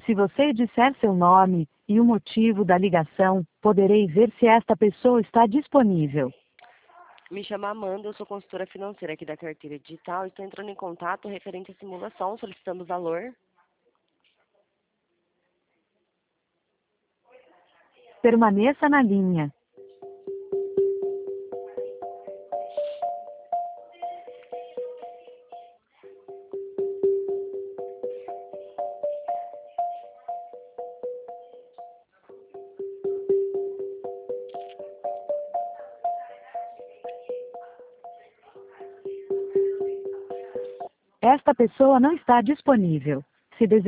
Se você disser seu nome e o motivo da ligação, poderei ver se esta pessoa está disponível. Me chamo Amanda, eu sou consultora financeira aqui da Carteira Digital. Estou entrando em contato referente à simulação, solicitando valor. Permaneça na linha. Esta pessoa não está disponível. Se desejar